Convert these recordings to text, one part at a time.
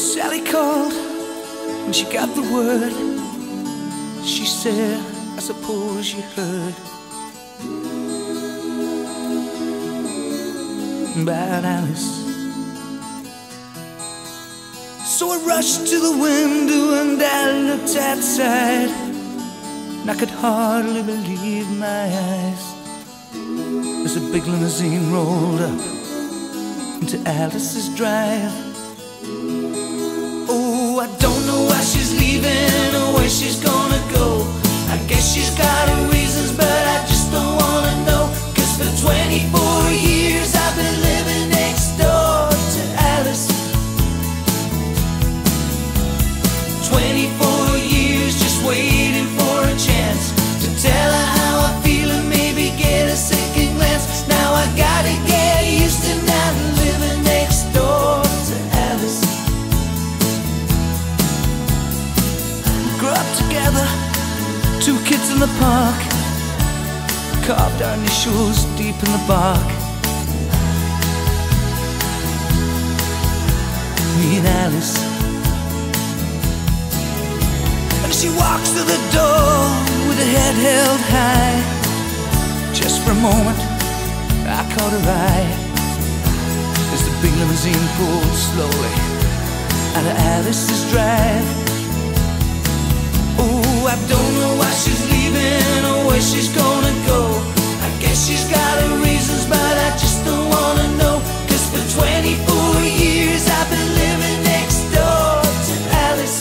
Sally called when she got the word. She said, I suppose you heard about Alice. So I rushed to the window and I looked outside, and I could hardly believe my eyes as a big limousine rolled up into Alice's drive. Oh, I don't know why she's leaving or where she's gonna go. I guess she's got her reasons, but I just don't wanna know. 'Cause for 24 years I've been living next door to Alice. 24 years just waiting for a chance to tell her how I feel and maybe get a second glance. Now I gotta get used to not living next door to Alice. We grew up together, two kids in the park, carved our initials deep in the bark. Me and Alice. And she walks through the door with her head held high. Just for a moment I caught her eye as the big limousine pulled slowly out of Alice's drive. Oh, I don't know why she's leaving or where she's gonna go. I guess she's got her reasons, but I just don't wanna know. 'Cause for 24 years I've been living next door to Alice.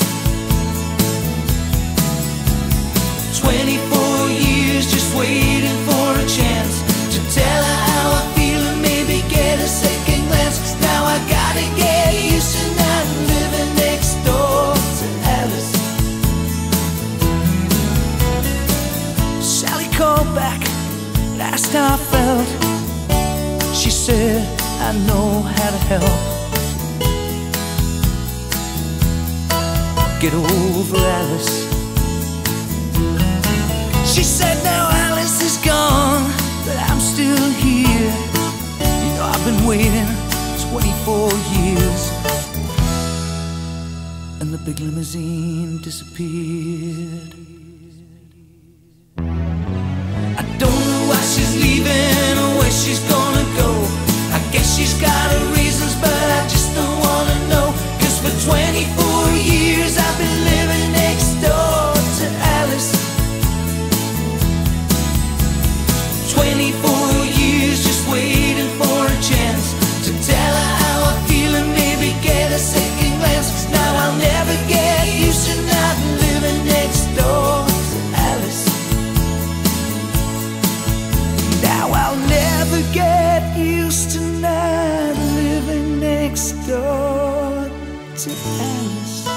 24 years just waiting for a chance to tell her how I feel and maybe get a second glance. Now I gotta get used to not living next door to Alice. Sally called back and asked how I felt. She said, I know how to help get over Alice. She said, now Alice is gone, but I'm still here. You know, I've been waiting 24 years. And the big limousine disappeared. I don't know why she's leaving or where she's gonna go. I guess she's got her reasons, but I just don't wanna know. 'Cause for 24 years I've been living next door to Alice. 24 years just waiting for a chance to tell her how I feel and maybe get a second glance. Now I'll never get used to not living next door to Alice. Now I'll never get used to not living next door to Alice.